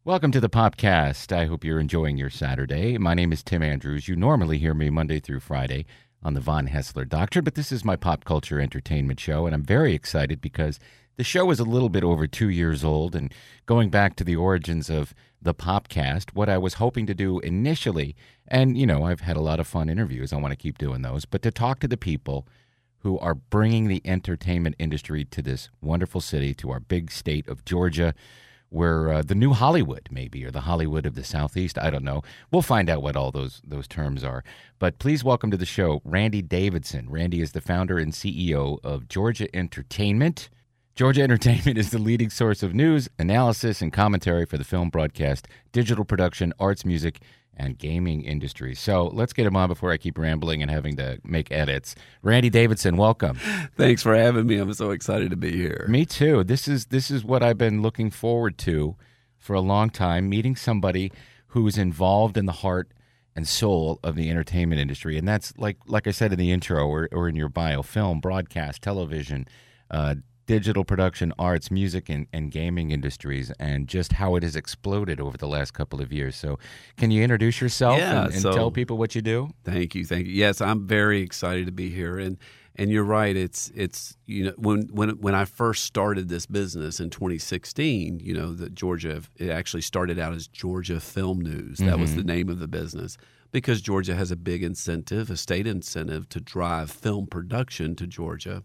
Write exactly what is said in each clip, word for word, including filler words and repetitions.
Welcome to the Popcast. I hope you're enjoying your Saturday. My name is Tim Andrews. You normally hear me Monday through Friday on the Von Hessler Doctrine, but this is my pop culture entertainment show, and I'm very excited because the show is a little bit over two years old, and going back to the origins of the Popcast, what I was hoping to do initially, and, you know, I've had a lot of fun interviews. I want to keep doing those, but to talk to the people who are bringing the entertainment industry to this wonderful city, to our big state of Georgia, where uh, the new Hollywood, maybe, or the Hollywood of the Southeast. I don't know. We'll find out what all those those terms are. But please welcome to the show Randy Davidson. Randy is the founder and C E O of Georgia Entertainment. Georgia Entertainment is the leading source of news, analysis, and commentary for the film, broadcast, digital production, arts, music, and gaming industry. So let's get him on before I keep rambling and having to make edits. Randy Davidson, welcome. Thanks for having me. I'm so excited to be here. Me too. This is this is what I've been looking forward to for a long time, meeting somebody who's involved in the heart and soul of the entertainment industry. And that's, like like I said in the intro or, or in your bio, film, broadcast, television, uh, digital production, arts, music, and, and gaming industries, and just how it has exploded over the last couple of years. So can you introduce yourself yeah, and, and so, tell people what you do? Thank you. Thank you. Yes, I'm very excited to be here. And and you're right. It's it's you know when when when I first started this business in twenty sixteen, you know, the Georgia, it actually started out as Georgia Film News. That mm-hmm. was the name of the business, because Georgia has a big incentive, a state incentive, to drive film production to Georgia.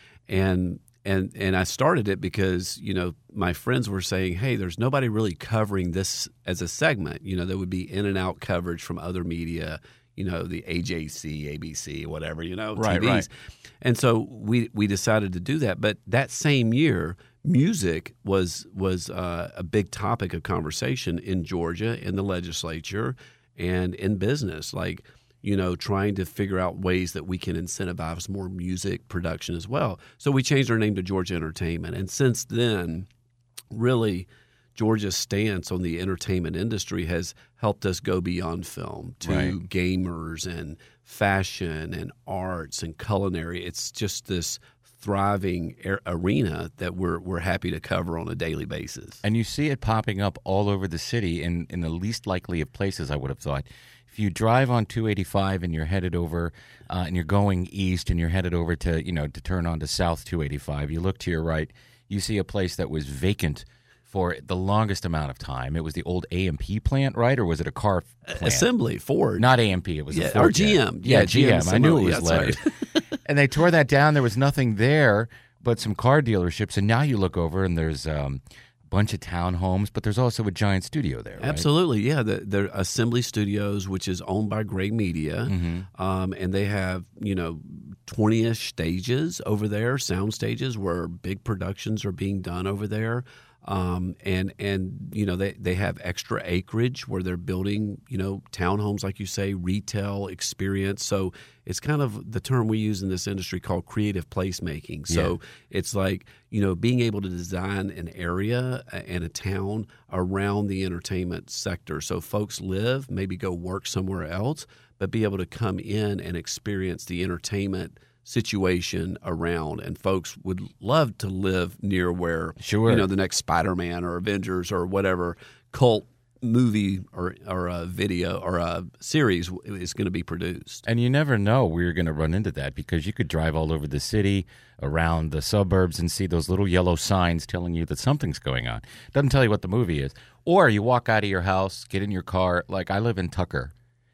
And And and I started it because, you know, my friends were saying, hey, there's nobody really covering this as a segment. You know, there would be in and out coverage from other media, you know, the A J C, A B C, whatever, you know, right, T Vs. Right. And so we we decided to do that. But that same year, music was was uh, a big topic of conversation in Georgia, in the legislature, and in business. Like, you know, trying to figure out ways that we can incentivize more music production as well. So we changed our name to Georgia Entertainment. And since then, really, Georgia's stance on the entertainment industry has helped us go beyond film to right. gamers and fashion and arts and culinary. It's just this thriving arena that we're we're happy to cover on a daily basis. And you see it popping up all over the city in, in the least likely of places, I would have thought. If you drive on two eighty-five and you're headed over, uh, and you're going east and you're headed over to, you know, to turn onto South two eighty-five, you look to your right, you see a place that was vacant for the longest amount of time. It was the old A M P plant, right? Or was it a car plant? Assembly, Ford. Not A M P, it was yeah, a Ford. Or G M. Yeah, yeah, G M. I knew it was That's letters. Right. And they tore that down. There was nothing there but some car dealerships. And now you look over and there's um, a bunch of townhomes, but there's also a giant studio there, right? Absolutely, yeah. The, they're Assembly Studios, which is owned by Gray Media, Mm-hmm. um, and they have, you know, twenty-ish stages over there, sound stages where big productions are being done over there. Um, and, and you know, they, they have extra acreage where they're building, you know, townhomes, like you say, retail experience. So it's kind of the term we use in this industry called creative placemaking. So Yeah. it's like, you know, being able to design an area and a town around the entertainment sector. So folks live, maybe go work somewhere else, but be able to come in and experience the entertainment situation around. And folks would love to live near where, Sure. you know, the next Spider-Man or Avengers or whatever cult movie or or a video or a series is going to be produced. And you never know where you're going to run into that, because you could drive all over the city, around the suburbs, and see those little yellow signs telling you that something's going on. Doesn't tell you what the movie is. Or you walk out of your house, get in your car. Like, I live in Tucker,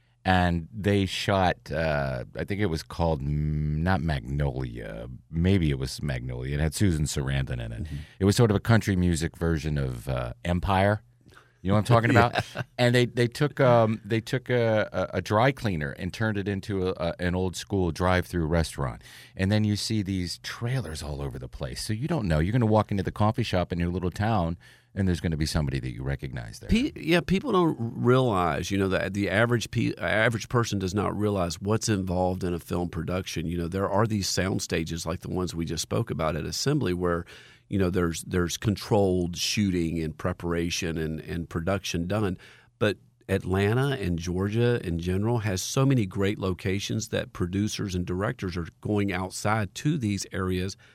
and they shot, uh, I think it was called, mm, not Magnolia, maybe it was Magnolia. It had Susan Sarandon in it. Mm-hmm. It was sort of a country music version of uh, Empire. You know what I'm talking about? Yeah. And they they took um they took a, a, a dry cleaner and turned it into a, a, an old school drive-through restaurant. And then you see these trailers all over the place. So you don't know. You're going to walk into the coffee shop in your little town, and there's going to be somebody that you recognize there. Pe- yeah, people don't realize, you know, that the average pe- average person does not realize what's involved in a film production. You know, there are these sound stages like the ones we just spoke about at Assembly where, you know, there's there's controlled shooting and preparation and, and production done. But Atlanta and Georgia in general has so many great locations that producers and directors are going outside to these areas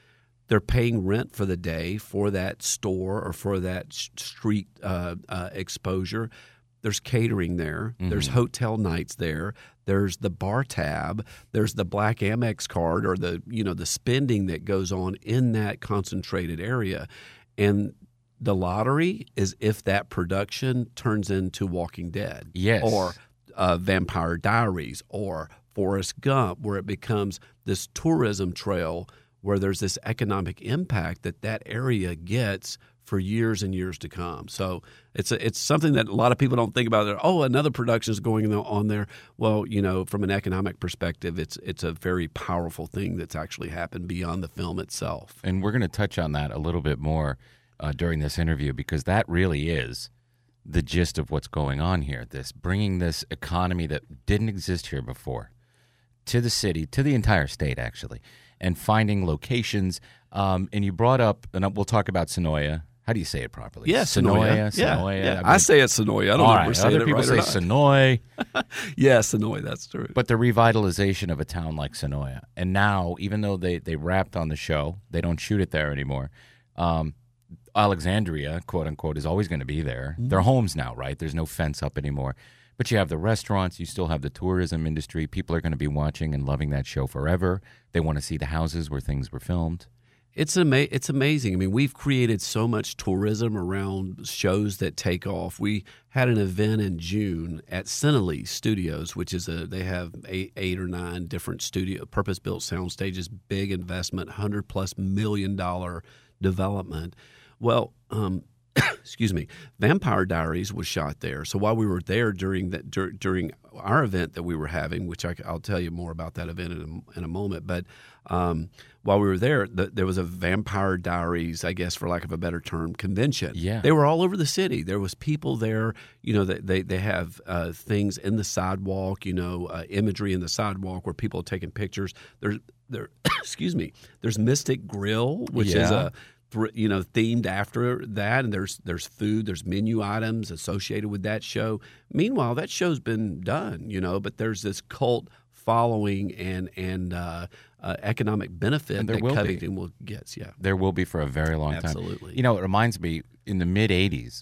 they're paying rent for the day for that store or for that sh- street uh, uh, exposure. There's catering there. Mm-hmm. There's hotel nights there. There's the bar tab. There's the Black Amex card, or the you know the spending that goes on in that concentrated area. And the lottery is if that production turns into Walking Dead, yes, or uh, Vampire Diaries, or Forrest Gump, where it becomes this tourism trail where there's this economic impact that that area gets for years and years to come. So it's a, it's something that a lot of people don't think about. That, oh, another production is going on there. Well, you know, from an economic perspective, it's it's a very powerful thing that's actually happened beyond the film itself. And we're going to touch on that a little bit more uh, during this interview, because that really is the gist of what's going on here. This bringing this economy that didn't exist here before to the city, to the entire state, actually, and finding locations. Um, and you brought up, and we'll talk about Sonoya. How do you say it properly? Yeah, Sonoya. Sonoya. Yeah, Sonoya. yeah. I, mean, I say it's Sonoya. I don't know right. if we're saying Other it people right say or not. Sonoy. Yeah, Sonoy. That's true. But the revitalization of a town like Sonoya, and now, even though they they wrapped on the show, they don't shoot it there anymore. Um, Alexandria, quote unquote, is always going to be there. Mm-hmm. They're homes now, right? There's no fence up anymore. But you have the restaurants, you still have the tourism industry. People are going to be watching and loving that show forever. They want to see the houses where things were filmed. It's ama- it's amazing. I mean, we've created so much tourism around shows that take off. We had an event in June at Cinelease Studios, which is a they have eight, eight or nine different studio purpose-built sound stages, big investment, hundred plus million dollar development. Well, um, excuse me, Vampire Diaries was shot there. So while we were there during that dur- during our event that we were having, which I, I'll tell you more about that event in a, in a moment, but um, while we were there, the, there was a Vampire Diaries, I guess, for lack of a better term, convention. Yeah, they were all over the city. There was people there. You know, they they, they have uh, things in the sidewalk. You know, uh, imagery in the sidewalk where people are taking pictures. There's there, excuse me. There's Mystic Grill, which yeah. is a you know, themed after that, and there's there's food, there's menu items associated with that show. Meanwhile, that show's been done, you know, but there's this cult following and and uh, uh, economic benefit and there that will Covington be. will gets. Yeah, there will be for a very long Absolutely. time. Absolutely. You know, it reminds me in the mid eighties.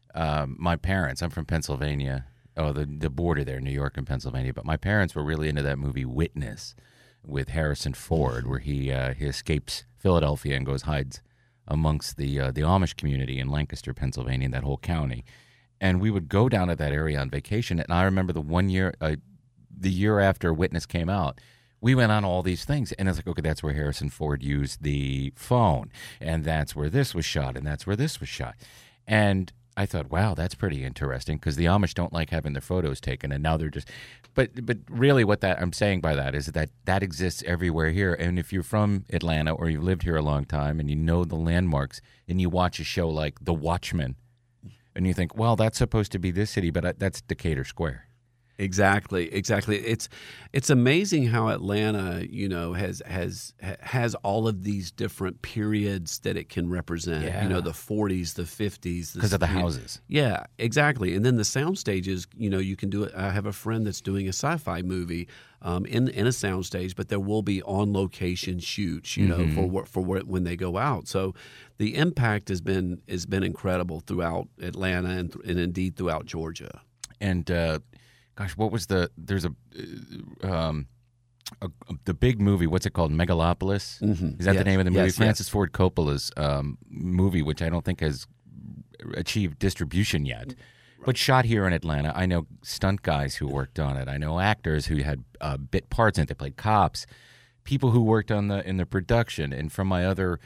Um, my parents, I'm from Pennsylvania. Oh, the the border there, New York and Pennsylvania. But my parents were really into that movie Witness with Harrison Ford, where he uh, he escapes Philadelphia and goes hides amongst the uh, the Amish community in Lancaster, Pennsylvania, and that whole county. And we would go down to that area on vacation. And I remember the one year, uh, the year after Witness came out, we went on all these things. And it's like, okay, that's where Harrison Ford used the phone. And that's where this was shot. And that's where this was shot. And I thought, wow, that's pretty interesting, because the Amish don't like having their photos taken. And now they're just... But but really what that I'm saying by that is that that exists everywhere here. And if you're from Atlanta or you've lived here a long time and you know the landmarks and you watch a show like The Watchmen and you think, well, that's supposed to be this city, but that's Decatur Square. Exactly, exactly. It's it's amazing how Atlanta, you know, has has has all of these different periods that it can represent. Yeah. You know, the forties, the fifties, because of the houses. Yeah, exactly. And then the sound stages. You know, you can do it. I have a friend that's doing a sci-fi movie um, in in a sound stage, but there will be on location shoots. You know, Mm-hmm. for for when they go out. So the impact has been has been incredible throughout Atlanta and and indeed throughout Georgia. And uh, gosh, what was the? There's a, uh, um, a, the big movie. What's it called? Megalopolis. Mm-hmm. Is that yes. the name of the movie? Yes, Francis yes. Ford Coppola's um, movie, which I don't think has achieved distribution yet, right. But shot here in Atlanta. I know stunt guys who worked on it. I know actors who had uh, bit parts in it. They played cops. People who worked on the in the production. And from my other.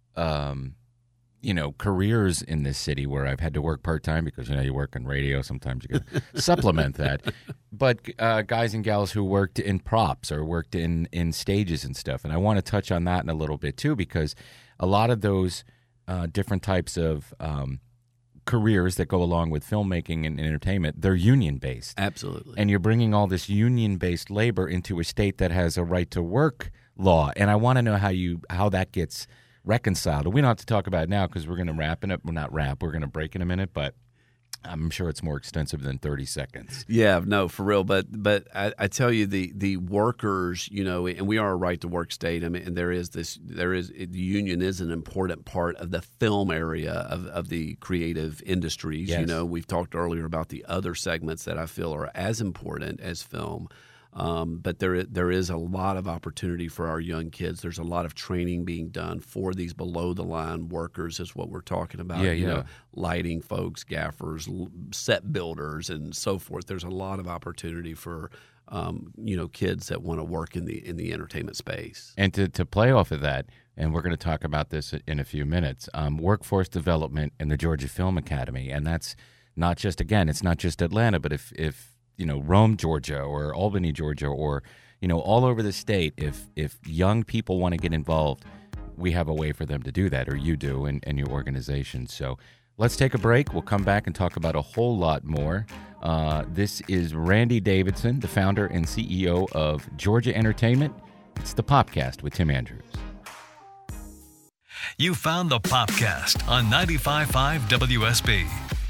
Um, you know, careers in this city where I've had to work part-time because, you know, you work on radio. Sometimes you can supplement that. But uh, guys and gals who worked in props or worked in, in stages and stuff. And I want to touch on that in a little bit, too, because a lot of those uh, different types of um, careers that go along with filmmaking and entertainment, they're union-based. Absolutely. And you're bringing all this union-based labor into a state that has a right-to-work law. And I want to know how you how that gets reconciled. We don't have to talk about it now because we're going to wrap it up. We're not wrap. We're going to break in a minute. But I'm sure it's more extensive than thirty seconds. Yeah, no, for real. But but I, I tell you, the the workers, you know, and we are a right to work state. I mean, and there is this, there is the union is an important part of the film area of, of the creative industries. Yes. You know, we've talked earlier about the other segments that I feel are as important as film. Um, but there there is a lot of opportunity for our young kids. There's a lot of training being done for these below the line workers, is what we're talking about. Yeah, you yeah. know, lighting folks, gaffers, l- set builders, and so forth. There's a lot of opportunity for um, you know kids that want to work in the in the entertainment space. And to, to play off of that, and we're going to talk about this in a few minutes, um, workforce development in the Georgia Film Academy. And that's not just, again, it's not just Atlanta, but if, if you know, Rome, Georgia, or Albany, Georgia, or, you know, all over the state, if if young people want to get involved, we have a way for them to do that, or you do in, in your organization. So let's take a break. We'll come back and talk about a whole lot more. Uh, this is Randy Davidson, the founder and C E O of Georgia Entertainment. It's the Popcast with Tim Andrews. You found the Popcast on ninety-five point five W S B.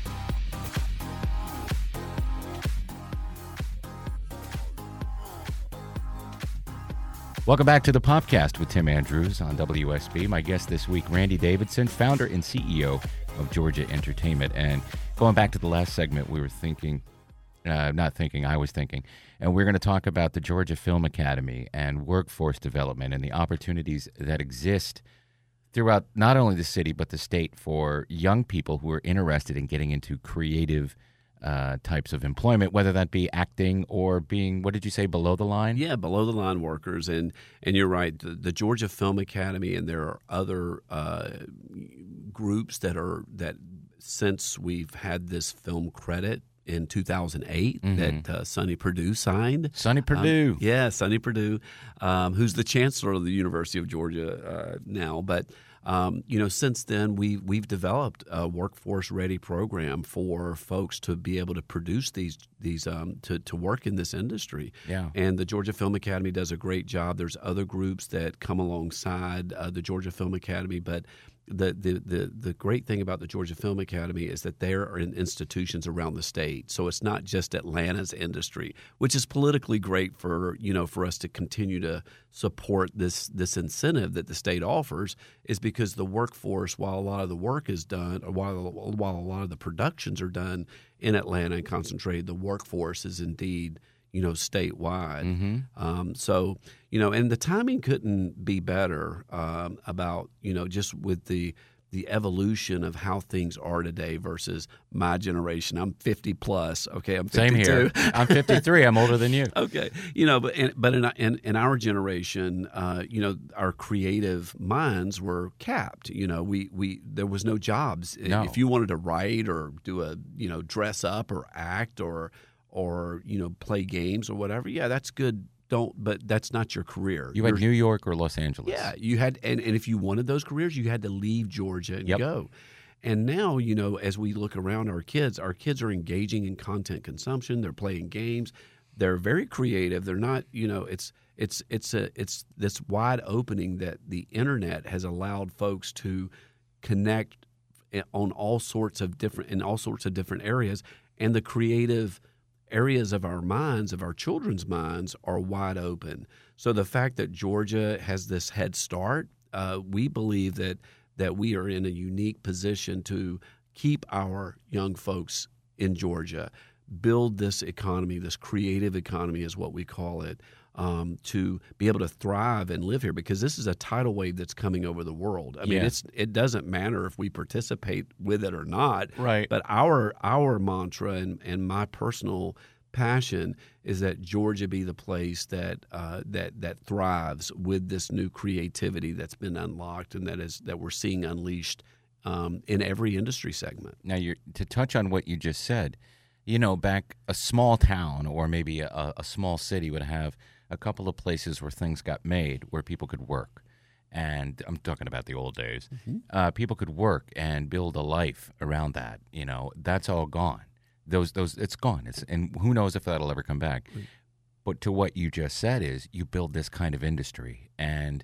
Welcome back to the Popcast with Tim Andrews on W S B. My guest this week, Randy Davidson, founder and C E O of Georgia Entertainment. And going back to the last segment, we were thinking, uh, not thinking, I was thinking, and we're going to talk about the Georgia Film Academy and workforce development and the opportunities that exist throughout not only the city but the state for young people who are interested in getting into creative Uh, types of employment, whether that be acting or being, what did you say, below the line? Yeah, below the line workers, and and you're right. The, the Georgia Film Academy, and there are other uh, groups that are that since we've had this film credit in two thousand eight Mm-hmm. that uh, Sonny Perdue signed. Sonny Perdue. Um, yeah, Sonny Perdue, um, who's the chancellor of the University of Georgia uh, now, but. Um, you know, since then we we've developed a workforce ready program for folks to be able to produce these these um, to to work in this industry. Yeah. And the Georgia Film Academy does a great job. There's other groups that come alongside uh, the Georgia Film Academy, but the, the the the great thing about the Georgia Film Academy is that there are in institutions around the state. So it's not just Atlanta's industry, which is politically great for you know for us to continue to support this this incentive that the state offers, is because the workforce, while a lot of the work is done, or while while a lot of the productions are done in Atlanta and concentrated, the workforce is indeed you know statewide. Mm-hmm. Um, so you know, and the timing couldn't be better um, about you know just with the the evolution of how things are today versus my generation. I'm fifty plus. Okay, I'm fifty-two. Same here. I'm fifty-three. I'm older than you. Okay, you know, but in, but in, in in our generation, uh, you know, our creative minds were capped. You know, we we there was no jobs. No. If you wanted to write or do a you know dress up or act or or you know play games or whatever, yeah, that's good. Don't, but that's not your career. You had You're- New York or Los Angeles. yeah, you had, and, and if you wanted those careers, you had to leave Georgia and Yep. go. And now, you know, as we look around our kids, our kids are engaging in content consumption. They're playing games. They're very creative. They're not, you know, it's it's it's a it's this wide opening that the internet has allowed folks to connect on all sorts of different in all sorts of different areas, and the creative areas of our minds, of our children's minds, are wide open. So the fact that Georgia has this head start, uh, we believe that that we are in a unique position to keep our young folks in Georgia, build this economy, this creative economy is what we call it, um, to be able to thrive and live here, because this is a tidal wave that's coming over the world. I mean, Yeah. it's it doesn't matter if we participate with it or not. Right. But our our mantra and, and my personal passion is that Georgia be the place that uh, that that thrives with this new creativity that's been unlocked and that is that we're seeing unleashed um, in every industry segment. Now, you're, to touch on what you just said, you know, back a small town or maybe a, a small city would have a couple of places where things got made where people could work. And I'm talking about the old days. Mm-hmm. Uh, people could work and build a life around that. You know, that's all gone. Those, those, it's gone. It's, and who knows if that'll ever come back. Right. But to what you just said is you build this kind of industry, and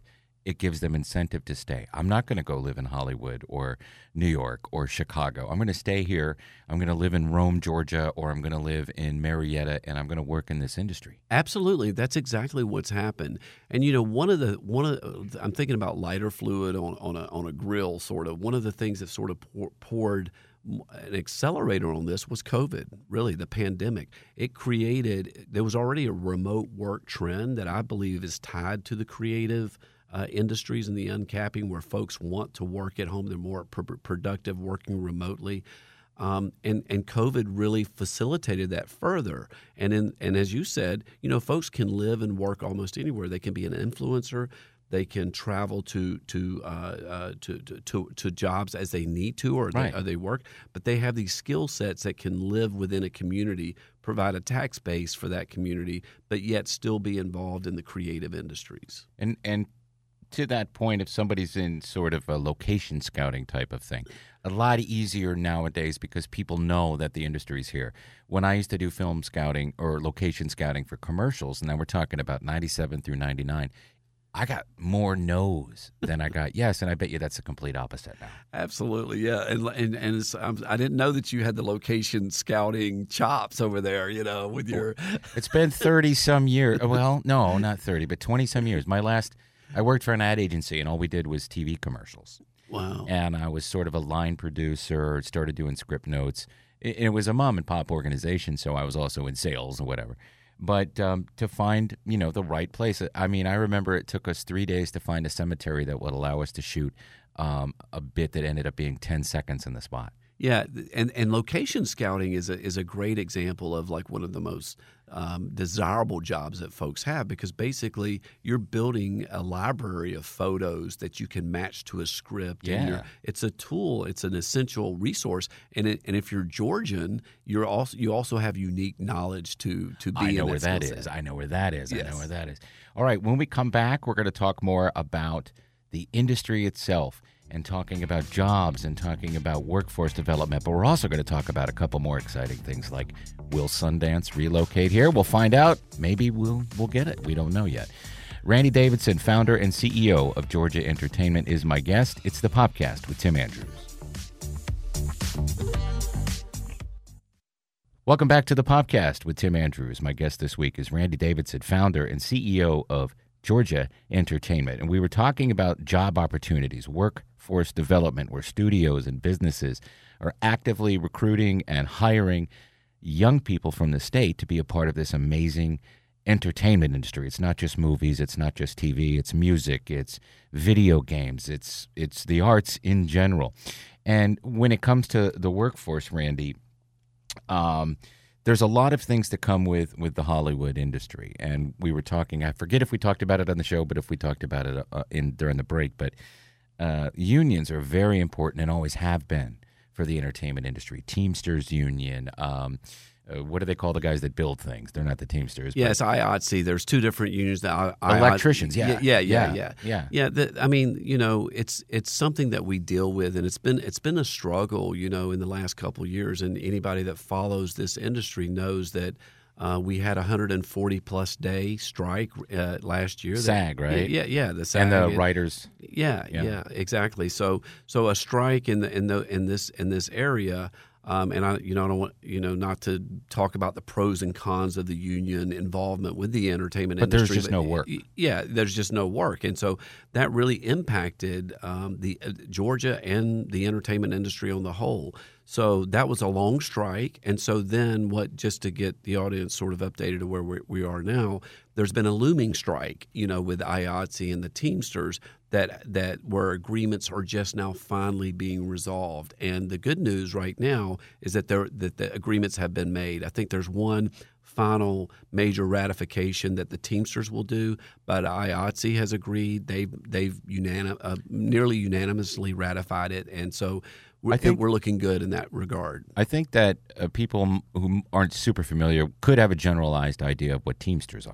it gives them incentive to stay. I'm not going to go live in Hollywood or New York or Chicago. I'm going to stay here. I'm going to live in Rome, Georgia, or I'm going to live in Marietta, and I'm going to work in this industry. Absolutely, that's exactly what's happened. And you know, one of the one of I'm thinking about lighter fluid on on a on a grill, sort of. One of the things that sort of pour, poured an accelerator on this was COVID, really, the pandemic. It created, there was already a remote work trend that I believe is tied to the creative uh, industries and the uncapping, where folks want to work at home. They're more pr- productive working remotely. Um, and, and COVID really facilitated that further. And in, and as you said, you know, folks can live and work almost anywhere. They can be an influencer. They can travel to to, uh, uh, to to to to jobs as they need to, or, right. they, or they work. But they have these skill sets that can live within a community, provide a tax base for that community, but yet still be involved in the creative industries. And and to that point, if somebody's in sort of a location scouting type of thing, a lot easier nowadays because people know that the industry's here. When I used to do film scouting or location scouting for commercials, and now we're talking about ninety-seven through ninety-nine. I got more no's than I got yes, and I bet you that's the complete opposite now. Absolutely, yeah, and and and it's, um, I didn't know that you had the location scouting chops over there. You know, with your it's been thirty some years. Well, no, not thirty, but twenty some years. My last, I worked for an ad agency, and all we did was T V commercials. Wow. And I was sort of a line producer. Started doing script notes. It, it was a mom and pop organization, so I was also in sales and whatever. But um, to find, you know, the right place. I mean, I remember it took us three days to find a cemetery that would allow us to shoot um, a bit that ended up being ten seconds in the spot. Yeah, and, and location scouting is a, is a great example of like one of the most um, desirable jobs that folks have, because basically you're building a library of photos that you can match to a script. Yeah. And you're, it's a tool. It's an essential resource. And it, and if you're Georgian, you're also you also have unique knowledge to to be. I know in where that skill is. set. I know where that is. Yes. I know where that is. All right, when we come back, we're going to talk more about the industry itself, and talking about jobs and talking about workforce development. But we're also going to talk about a couple more exciting things, like, will Sundance relocate here? We'll find out. Maybe we'll we'll get it. We don't know yet. Randy Davidson, founder and C E O of Georgia Entertainment, is my guest. It's the Popcast with Tim Andrews. Welcome back to the Popcast with Tim Andrews. My guest this week is Randy Davidson, founder and C E O of Georgia Entertainment. And we were talking about job opportunities, workforce development, where studios and businesses are actively recruiting and hiring young people from the state to be a part of this amazing entertainment industry. It's not just movies, it's not just T V, it's music, it's video games, it's it's the arts in general. And when it comes to the workforce, Randy, um, there's a lot of things that come with, with the Hollywood industry, and we were talking. I forget if we talked about it on the show, but if we talked about it uh, in during the break. But uh, unions are very important and always have been for the entertainment industry. Teamsters Union. Um, uh, what do they call the guys that build things? They're not the Teamsters. Yes, I O T C. There's two different unions. That I, Electricians. Yeah, yeah, yeah, yeah, yeah, yeah. yeah. The, I mean, you know, it's it's something that we deal with, and it's been it's been a struggle, you know, in the last couple of years. And anybody that follows this industry knows that uh, we had a one hundred forty plus day strike uh, last year. SAG, that, right? Yeah, yeah. The SAG and the writers. Yeah, Yeah. yeah, exactly. So so a strike in the in the in this in this area. Um, and I, you know, I don't want, you know, not to talk about the pros and cons of the union involvement with the entertainment But industry. there's just no work. Yeah, there's just no work, and so that really impacted um, the uh, Georgia and the entertainment industry on the whole. So that was a long strike, and so then what? Just to get the audience sort of updated to where we, we are now, there's been a looming strike, you know, with I O T C and the Teamsters. That that where agreements are just now finally being resolved, and the good news right now is that there that the agreements have been made. I think there's one final major ratification that the Teamsters will do, but I O T C has agreed. They've they've unanim- uh, nearly unanimously ratified it, and so we're, I think, we're looking good in that regard. I think that uh, people who aren't super familiar could have a generalized idea of what Teamsters are.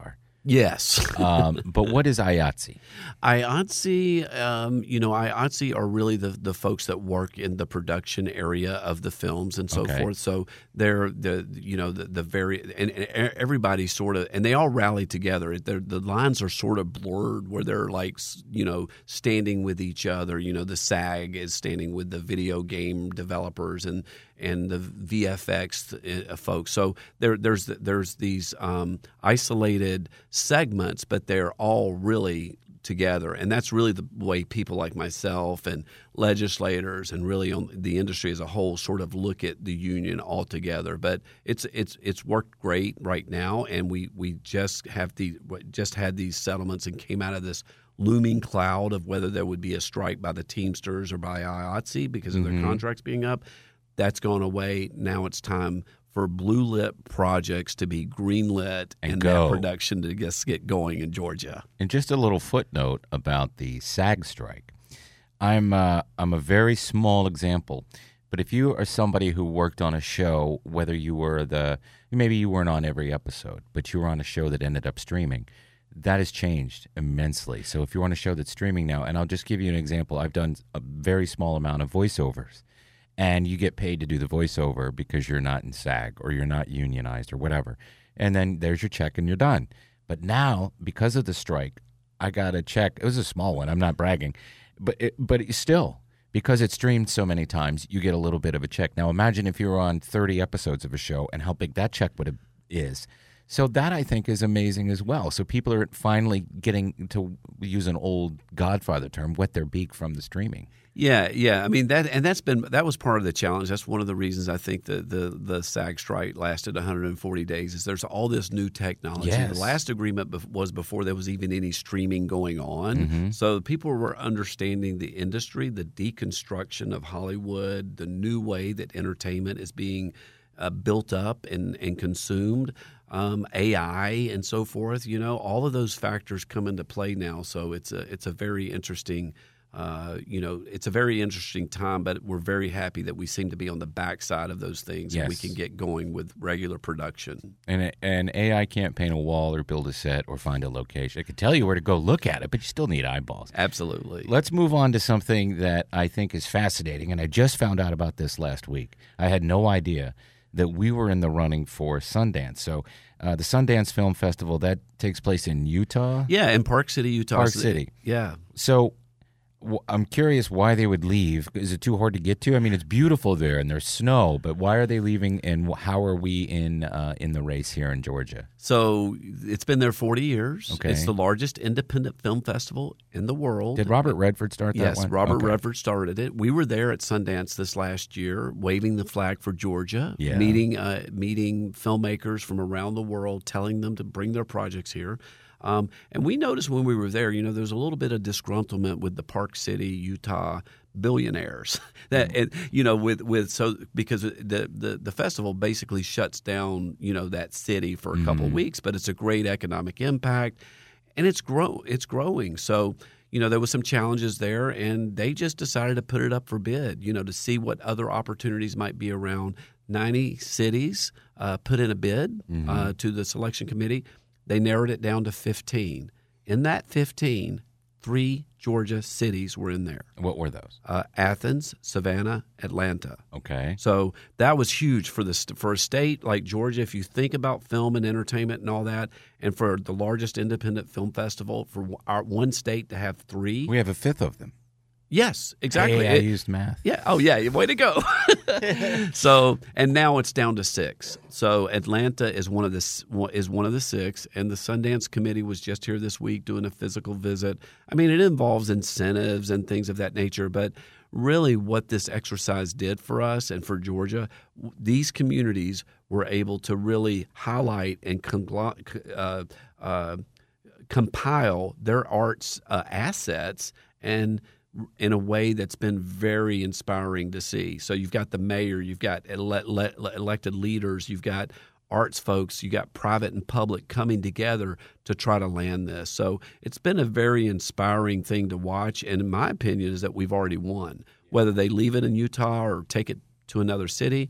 Yes. um, but what is I A T S E? I A T S E, um, you know, I A T S E are really the, the folks that work in the production area of the films and so Okay. forth. So they're the you know the, the very and, and everybody sort of and they all rally together. They're, the lines are sort of blurred where they're like you know standing with each other. You know, the SAG is standing with the video game developers and and the V F X folks. So there there's there's these um, isolated segments, but they're all really together, and that's really the way people like myself and legislators and really on the industry as a whole sort of look at the union altogether. But it's it's it's worked great right now, and we we just have the just had these settlements and came out of this looming cloud of whether there would be a strike by the Teamsters or by I A T S E because of Mm-hmm. their contracts being up. That's gone away. Now it's time for blue lit projects to be green lit And and go. that production to just get going in Georgia. And just a little footnote about the SAG strike. I'm uh, I'm a very small example, but if you are somebody who worked on a show, whether you were the maybe you weren't on every episode, but you were on a show that ended up streaming, that has changed immensely. So if you're on a show that's streaming now, and I'll just give you an example, I've done a very small amount of voiceovers. And you get paid to do the voiceover because you're not in SAG or you're not unionized or whatever. And then there's your check and you're done. But now, because of the strike, I got a check. It was a small one. I'm not bragging. But it, but it's still, because it's streamed so many times, you get a little bit of a check. Now, imagine if you were on thirty episodes of a show and how big that check would have, is. So that, I think, is amazing as well. So people are finally getting, to use an old Godfather term, wet their beak from the streaming. Yeah, yeah. I mean that, and that's been that was part of the challenge. That's one of the reasons I think the the, the SAG strike lasted one hundred forty days. Is there's all this new technology. Yes. The last agreement bef- was before there was even any streaming going on. Mm-hmm. So people were understanding the industry, the deconstruction of Hollywood, the new way that entertainment is being uh, built up and and consumed. Um, A I and so forth. You know, all of those factors come into play now. So it's a it's a very interesting. Uh, you know, it's a very interesting time, but we're very happy that we seem to be on the backside of those things and we Yes. can get going with regular production. And and A I can't paint a wall or build a set or find a location. It can tell you where to go look at it, but you still need eyeballs. Absolutely. Let's move on to something that I think is fascinating, and I just found out about this last week. I had no idea that we were in the running for Sundance. So uh, the Sundance Film Festival, that takes place in Utah? Yeah, in Park City, Utah. Park City. Yeah. So w- I'm curious why they would leave. Is it too hard to get to? I mean, it's beautiful there and there's snow, but why are they leaving, and how are we in uh, in the race here in Georgia? So it's been there forty years. Okay. It's the largest independent film festival in the world. Did Robert Redford start that Yes, one? Robert Okay. Redford started it. We were there at Sundance this last year, waving the flag for Georgia, Yeah. meeting uh, meeting filmmakers from around the world, telling them to bring their projects here. Um, and we noticed when we were there, you know, there was a little bit of disgruntlement with the Park City, Utah billionaires that, Mm. and, you know, with, with so because the, the the festival basically shuts down, you know, that city for a couple of Mhm. weeks, but it's a great economic impact, and it's grow it's growing. So, you know, there was some challenges there, and they just decided to put it up for bid, you know, to see what other opportunities might be around. ninety cities uh, put in a bid Mhm. uh, to the selection committee. They narrowed it down to fifteen. In that fifteen, three Georgia cities were in there. What were those? Uh, Athens, Savannah, Atlanta. Okay. So that was huge for the st- for a state like Georgia. If you think about film and entertainment and all that, and for the largest independent film festival, for our one state to have three, We have a fifth of them. yes, exactly. Hey, I It- used math. yeah. Oh, yeah. Way to go. So, and now it's down to six. So Atlanta is one of the s- is one of the six, and the Sundance Committee was just here this week doing a physical visit. I mean, it involves incentives and things of that nature, but really, what this exercise did for us and for Georgia, w- these communities were able to really highlight and conglo- uh, uh, compile their arts uh, assets and in a way that's been very inspiring to see. So you've got the mayor, you've got ele- ele- elected leaders, you've got arts folks, you got private and public coming together to try to land this. So it's been a very inspiring thing to watch, and in my opinion is that we've already won. Whether they leave it in Utah or take it to another city,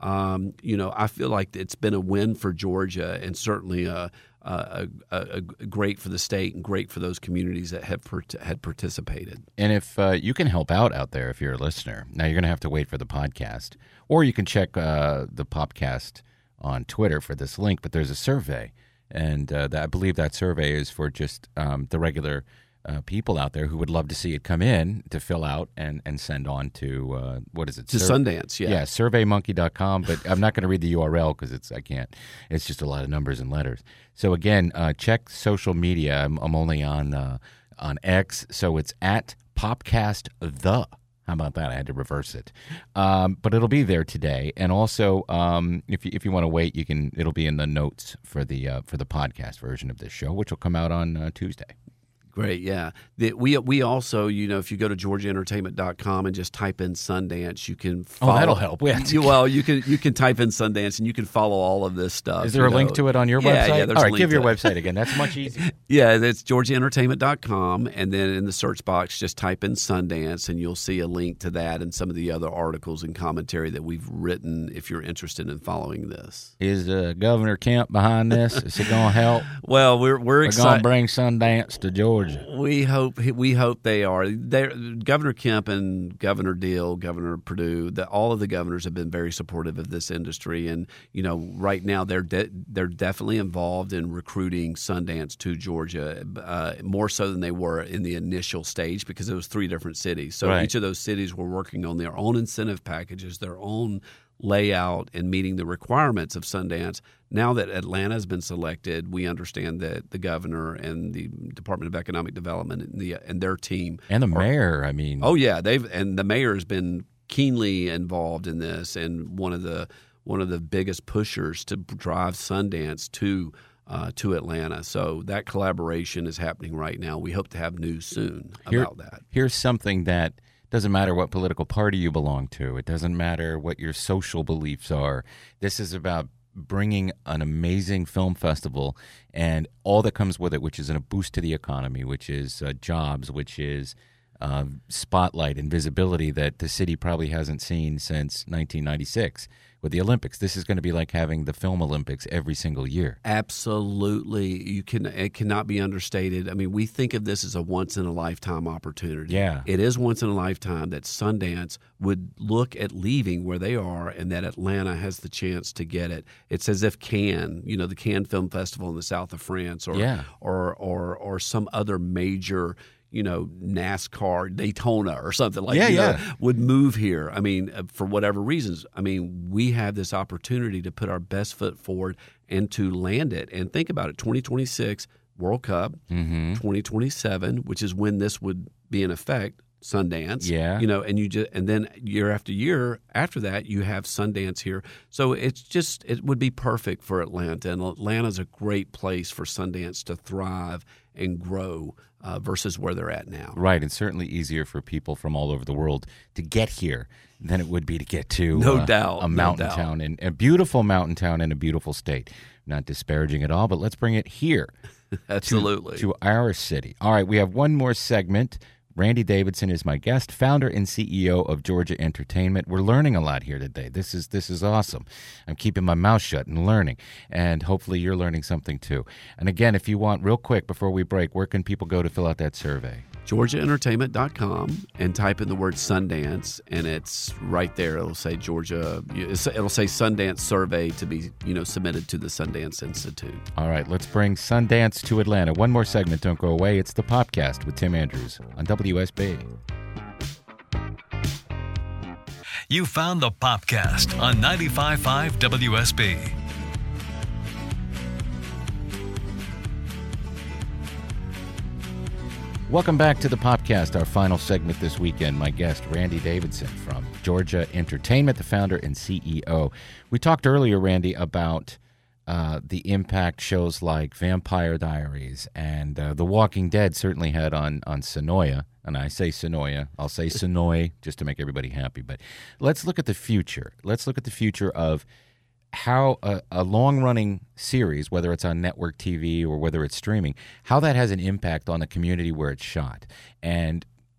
Um, you know, I feel like it's been a win for Georgia, and certainly a, a, a, a great for the state and great for those communities that have part- had participated. And if uh, you can help out out there, if you're a listener, now you're going to have to wait for the podcast, or you can check uh, the podcast on Twitter for this link. But there's a survey, and uh, that, I believe that survey is for just um, the regular Uh, people out there who would love to see it come in to fill out and, and send on to, uh, what is it? To Sur- Sundance, yeah. Yeah, survey monkey dot com, but I'm not going to read the U R L because it's I can't. It's just a lot of numbers and letters. So again, uh, check social media. I'm, I'm only on uh, on X, so it's at Popcast the. How about that? I had to reverse it, um, but it'll be there today. And also, um, if you, if you want to wait, you can. It'll be in the notes for the uh, for the podcast version of this show, which will come out on uh, Tuesday. Great, yeah. The, we we also, you know, if you go to georgia entertainment dot com and just type in Sundance, you can follow. Oh, that'll help. Yeah. You, well, you can you can type in Sundance and you can follow all of this stuff. Is there a know. link to it on your yeah, website? Yeah, there's all a right, link give your to website it. again. That's much easier. Yeah, it's georgia entertainment dot com, and then in the search box, just type in Sundance, and you'll see a link to that and some of the other articles and commentary that we've written if you're interested in following this. Is uh, Governor Kemp behind this? Is he going to help? Well, we're we're, We're excited. going to bring Sundance to Georgia. We hope we hope they are. They're, Governor Kemp and Governor Deal, Governor Perdue, the, all of the governors have been very supportive of this industry, and you know, right now they're de- they're definitely involved in recruiting Sundance to Georgia, uh, more so than they were in the initial stage because it was three different cities. So Right. each of those cities were working on their own incentive packages, their own layout, and meeting the requirements of Sundance. Now that Atlanta has been selected, we understand that the governor and the Department of Economic Development and, the, and their team And the are- mayor, I mean. Oh yeah, they've and the mayor has been keenly involved in this, and one of the one of the biggest pushers to drive Sundance to uh, to Atlanta. So that collaboration is happening right now. We hope to have news soon Here- about that. Here's something that doesn't matter what political party you belong to. It doesn't matter what your social beliefs are. This is about bringing an amazing film festival and all that comes with it, which is a boost to the economy, which is uh, jobs, which is uh, spotlight and visibility that the city probably hasn't seen since nineteen ninety-six with the Olympics. This is going to be like having the Film Olympics every single year. Absolutely, you can. It cannot be understated. I mean, we think of this as a once in a lifetime opportunity. Yeah. It is once in a lifetime that Sundance would look at leaving where they are, and that Atlanta has the chance to get it. It's as if Cannes, you know, the Cannes Film Festival in the south of France, or Yeah. or or or some other major, you know, NASCAR, Daytona or something like Yeah, you know, yeah. would move here. I mean, uh, for whatever reasons. I mean, we have this opportunity to put our best foot forward and to land it. And think about it, twenty twenty-six World Cup, Mm-hmm. twenty twenty-seven, which is when this would be in effect, Sundance. Yeah. You know, and you just and then year after year after that, you have Sundance here. So it's just it would be perfect for Atlanta, and Atlanta's a great place for Sundance to thrive and grow uh, versus where they're at now. Right, and certainly easier for people from all over the world to get here than it would be to get to No uh, doubt, a no mountain doubt. town, in a beautiful mountain town in a beautiful state. Not disparaging at all, but let's bring it here Absolutely. to our city. All right, we have one more segment. Randy Davidson is my guest, founder and C E O of Georgia Entertainment. We're learning a lot here today. This is this is awesome. I'm keeping my mouth shut and learning, and hopefully you're learning something too. And again, if you want, real quick before we break, where can people go to fill out that survey? georgia entertainment dot com and type in the word Sundance, and it's right there. It'll say Georgia. It'll say Sundance survey to be, you know, submitted to the Sundance Institute. All right, let's bring Sundance to Atlanta. One more segment, don't go away. It's the Popcast with Tim Andrews on W S B. You found the Popcast on ninety-five point five W S B. Welcome back to the Popcast, our final segment this weekend. My guest, Randy Davidson from Georgia Entertainment, the founder and C E O. We talked earlier, Randy, about uh, the impact shows like Vampire Diaries and uh, The Walking Dead certainly had on, on Sonoya. And I say Sonoya, I'll say Sonoy just to make everybody happy. But let's look at the future. Let's look at the future of how a, a long-running series, whether it's on network T V or whether it's streaming, how that has an impact on the community where it's shot. And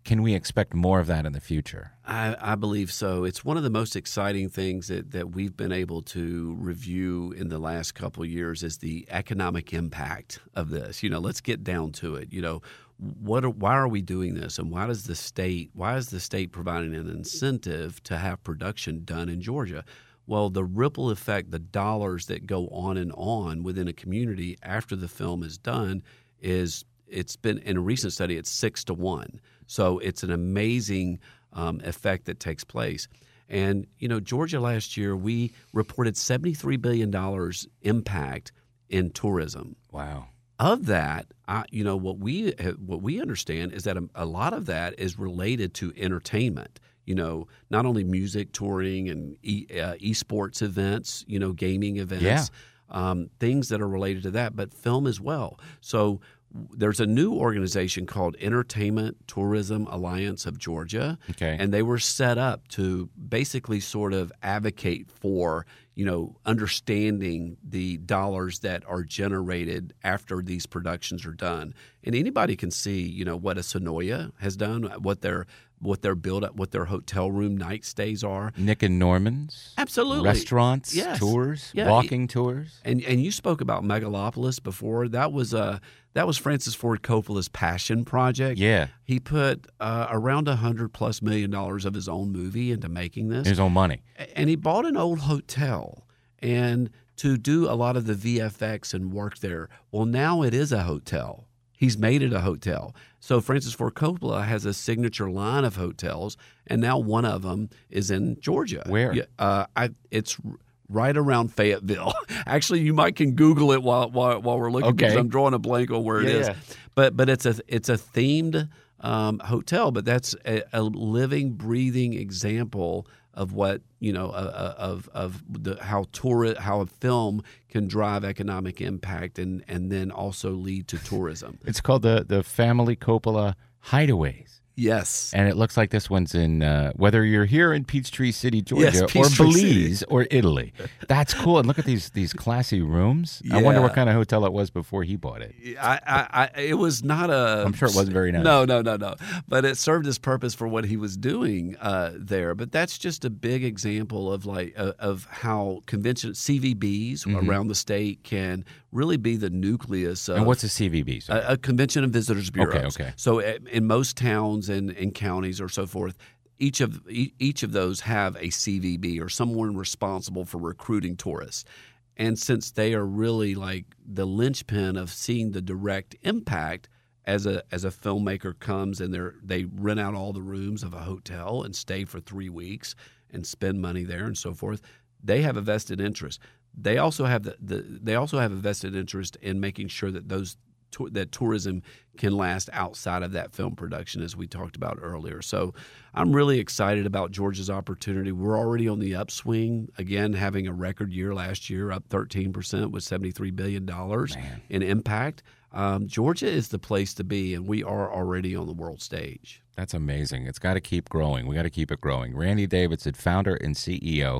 can we expect more of that in the future? I, I believe so. It's one of the most exciting things that, that we've been able to review in the last couple of years is the economic impact of this. You know, let's get down to it. You know, what are, why are we doing this, and why does the state why is the state providing an incentive to have production done in Georgia? Well, the ripple effect, the dollars that go on and on within a community after the film is done is it's been in a recent study it's six to one. So it's an amazing um, effect that takes place. And, you know, Georgia last year, we reported seventy-three billion dollars impact in tourism. Wow. Of that, I, you know, what we what we understand is that a, a lot of that is related to entertainment. You know, not only music, touring, and e, uh, esports events, you know, gaming events, yeah. um, things that are related to that, but film as well. So there's a new organization called Entertainment Tourism Alliance of Georgia, okay. and they were set up to basically sort of advocate for, you know, understanding the dollars that are generated after these productions are done. And anybody can see, you know, what a Sonoya has done, what their what their build up, what their hotel room night stays are. Nick and Norman's, absolutely, restaurants, yes. tours, yeah. walking tours, and and you spoke about Megalopolis before. That was a that was Francis Ford Coppola's passion project. Yeah, he put uh, around a hundred plus million dollars of his own movie into making this, his own money, and he bought an old hotel and to do a lot of the V F X and work there. Well, now it is a hotel. He's made it a hotel. So Francis Ford Coppola has a signature line of hotels, and now one of them is in Georgia. Where? Uh, I, it's right around Fayetteville. Actually, you might can Google it while while, while we're looking, because okay. I'm drawing a blank on where it yeah, is. Yeah. But but it's a it's a themed um, hotel, but that's a, a living, breathing example of what you know uh, of of the how tour how a film can drive economic impact and and then also lead to tourism. It's called the the Family Coppola Hideaways. Yes, and it looks like this one's in uh, whether you're here in Peachtree City, Georgia, yes, or Peachtree Belize City. or Italy. That's cool. And look at these these classy rooms. Yeah. I wonder what kind of hotel it was before he bought it. I, I, I it was not a. I'm sure it wasn't very nice. No, no, no, no. But it served his purpose for what he was doing uh, there. But that's just a big example of like uh, of how convention C V Bs mm-hmm. around the state can really be the nucleus of. And what's a C V B? A, a Convention and Visitors Bureau. Okay, okay. So in most towns and, and counties or so forth, each of each of those have a C V B or someone responsible for recruiting tourists. And since they are really like the linchpin of seeing the direct impact as a as a filmmaker comes and they they rent out all the rooms of a hotel and stay for three weeks and spend money there and so forth, they have a vested interest. They also have the, the they also have a vested interest in making sure that those that tourism can last outside of that film production, as we talked about earlier. So I'm really excited about Georgia's opportunity. We're already on the upswing, again, having a record year last year, up thirteen percent with seventy-three billion dollars Man. in impact. Um, Georgia is the place to be, and we are already on the world stage. That's amazing. It's got to keep growing. We got to keep it growing. Randy Davidson, founder and C E O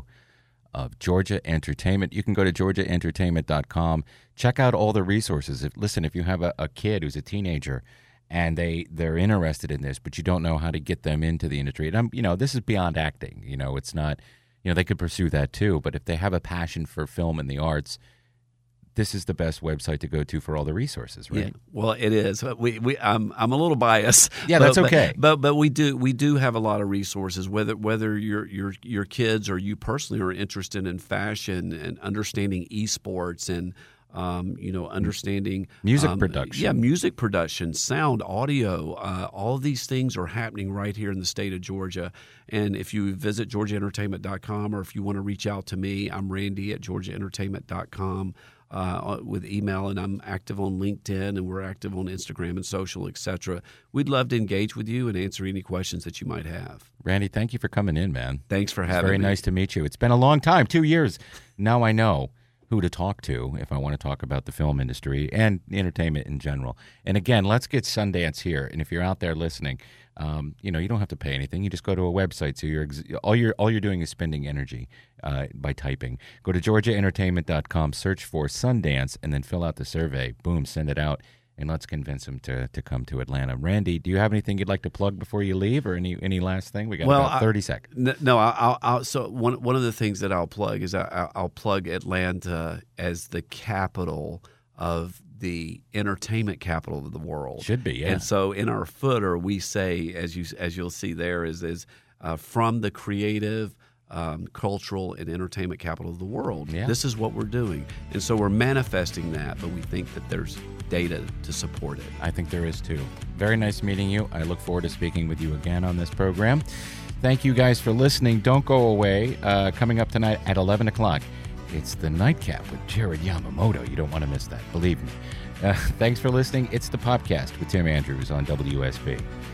of Georgia Entertainment. You can go to georgia entertainment dot com. Check out all the resources. If, listen, if you have a, a kid who's a teenager and they, they're interested in this, but you don't know how to get them into the industry, and I'm, you know, this is beyond acting. You know, it's not, you know, they could pursue that too, but if they have a passion for film and the arts, this is the best website to go to for all the resources, right? Yeah, well, it is. We, we, I'm, I'm a little biased. Yeah, but, that's okay. But, but, but we do, we do have a lot of resources. Whether, whether your, your, your kids or you personally are interested in fashion and understanding esports and, um, you know, understanding music um, production. Yeah, music production, sound, audio. Uh, all of these things are happening right here in the state of Georgia. And if you visit georgia entertainment dot com, or if you want to reach out to me, I'm Randy at georgia entertainment dot com. Uh, with email, and I'm active on LinkedIn, and we're active on Instagram and social, et cetera. We'd love to engage with you and answer any questions that you might have. Randy, thank you for coming in, man. Thanks for It's having very me. Very nice to meet you. It's been a long time, two years. Now I know who to talk to if I want to talk about the film industry and entertainment in general. And again, let's get Sundance here. And if you're out there listening, um, you know, you don't have to pay anything. You just go to a website. So you're ex- all you're all you're doing is spending energy uh, by typing. Go to georgia entertainment dot com, search for Sundance, and then fill out the survey. Boom, send it out. and let's convince them to, to come to Atlanta. Randy, do you have anything you'd like to plug before you leave, or any any last thing? We got well, about thirty I, seconds. No, I'll, I'll, so one one of the things that I'll plug is I, I'll plug Atlanta as the capital of the entertainment capital of the world. Should be, yeah. And so in our footer, we say, as you as you'll see there, is is uh, from the creative, um, cultural, and entertainment capital of the world. Yeah. This is what we're doing, and so we're manifesting that. But we think that there's data to support it. I think there is too. Very nice meeting you. I look forward to speaking with you again on this program. Thank you guys for listening. Don't go away. Uh, coming up tonight at eleven o'clock. It's the Nightcap with Jared Yamamoto. You don't want to miss that, believe me. Uh, thanks for listening. It's the podcast with Tim Andrews on W S B.